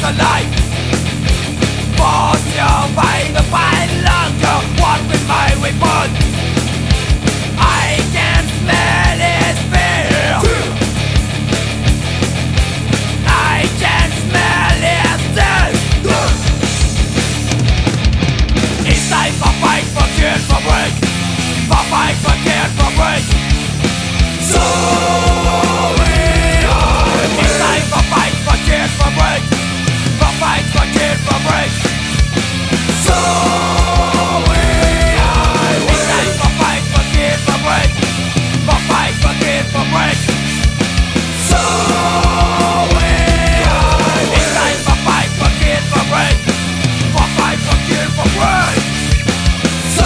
the light. Force your way to find longer. What with my weapon? I can smell his fear. I can smell his death. It's time for fight, for kill, for break. For fight, for kill, for break. So it's time for fight, for kill, for break. For fight, for kill, for break. So it's time for fight, for kill, for break. For fight, for kill, for break. So it's time for fight, for kill, for break. For fight, for kill, for break. So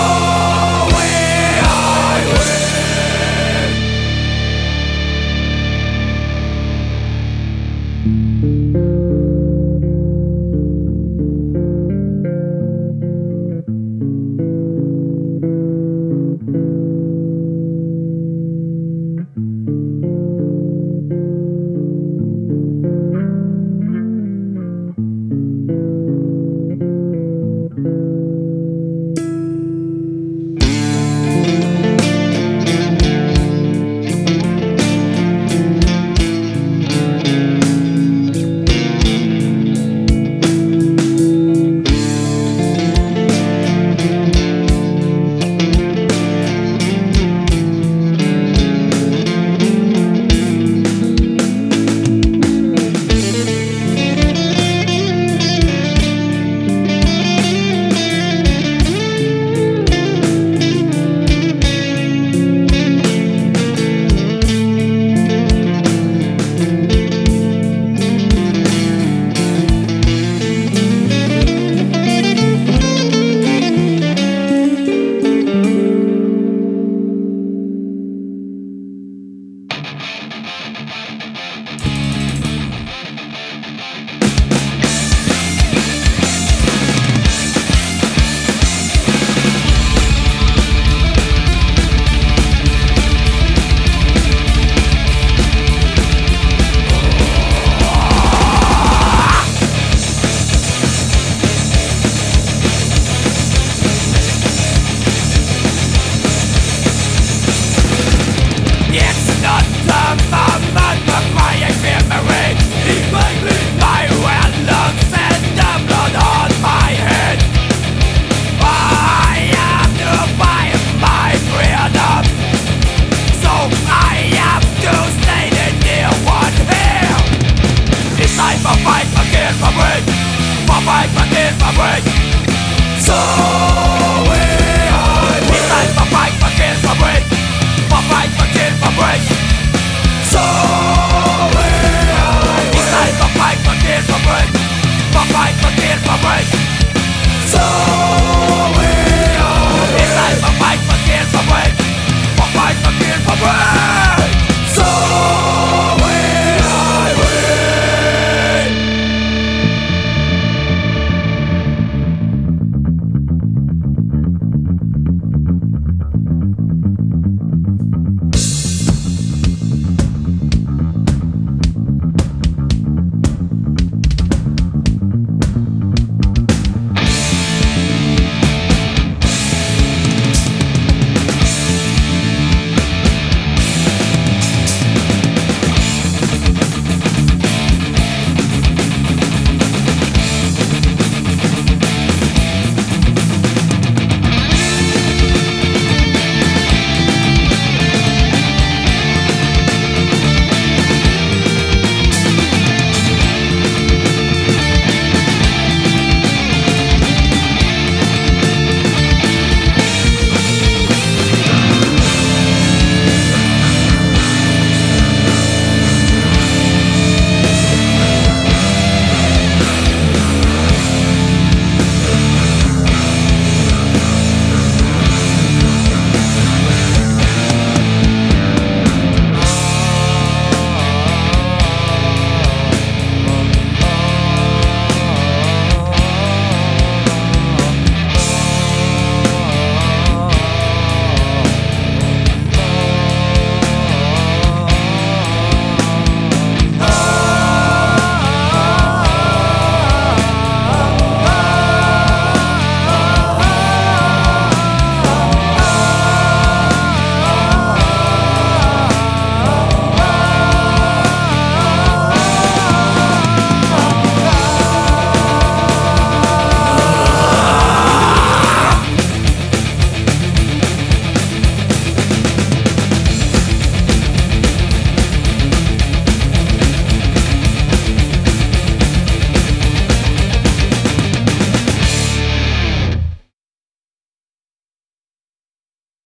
So it's time for fight, for kill, for break. For fight, for kill, for break.